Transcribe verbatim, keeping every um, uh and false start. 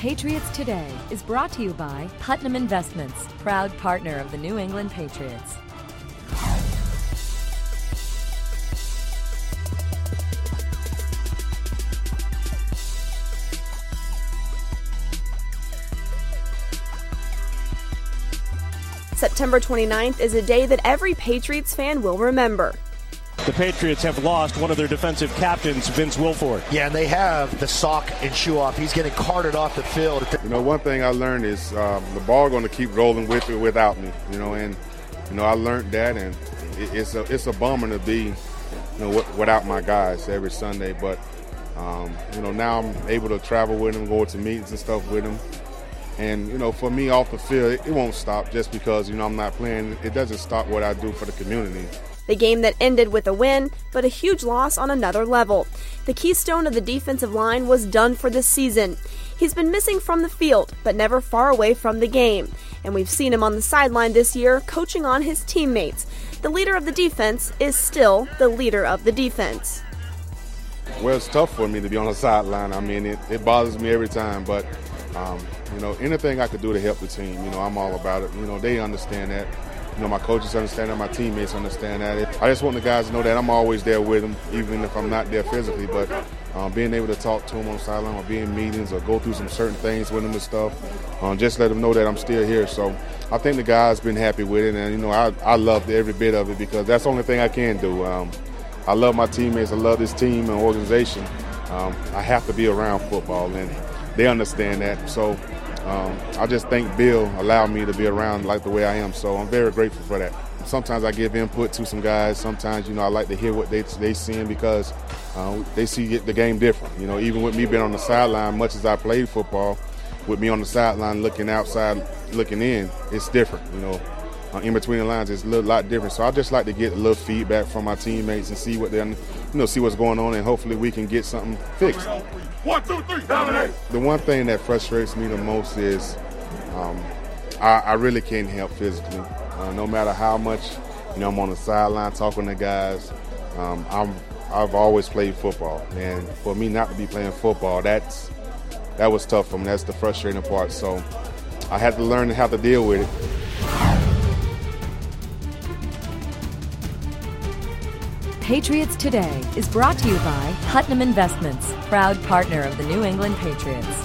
Patriots Today is brought to you by Putnam Investments, proud partner of the New England Patriots. September twenty-ninth is a day that every Patriots fan will remember. The Patriots have lost one of their defensive captains, Vince Wilfork. Yeah, and they have the sock and shoe off. He's getting carted off the field. You know, one thing I learned is um, the ball going to keep rolling with it without me. You know, and you know I learned that, and it, it's a it's a bummer to be, you know, w- without my guys every Sunday. But um, you know, now I'm able to travel with them, go to meetings and stuff with them. And, you know, for me off the field, it, it won't stop just because, you know, I'm not playing. It doesn't stop what I do for the community. The game that ended with a win, but a huge loss on another level. The keystone of the defensive line was done for this season. He's been missing from the field, but never far away from the game. And we've seen him on the sideline this year, coaching on his teammates. The leader of the defense is still the leader of the defense. Well, it's tough for me to be on the sideline. I mean, it, it bothers me every time, but Um, you know, anything I could do to help the team, you know, I'm all about it. You know, they understand that. You know, my coaches understand that. My teammates understand that. I just want the guys to know that I'm always there with them, even if I'm not there physically. But um, being able to talk to them on the sideline or be in meetings or go through some certain things with them and stuff, um, just let them know that I'm still here. So I think the guys been happy with it. And, you know, I, I loved every bit of it because that's the only thing I can do. Um, I love my teammates. I love this team and organization. Um, I have to be around football, and they understand that. So um, I just think Bill allowed me to be around like the way I am. So I'm very grateful for that. Sometimes I give input to some guys. Sometimes, you know, I like to hear what they they seeing because uh, they see the game different. You know, even with me being on the sideline, much as I played football, with me on the sideline looking outside, looking in, it's different. You know, uh, in between the lines, it's a little lot different. So I just like to get a little feedback from my teammates and see what they, you know, see what's going on, and hopefully we can get something fixed. One, two, three, dominate. The one thing that frustrates me the most is um, I, I really can't help physically. Uh, no matter how much, you know, I'm on the sideline talking to guys, um, I'm, I've always played football. And for me not to be playing football, that's that was tough for me. That's the frustrating part. So I had to learn how to deal with it. Patriots Today is brought to you by Putnam Investments, proud partner of the New England Patriots.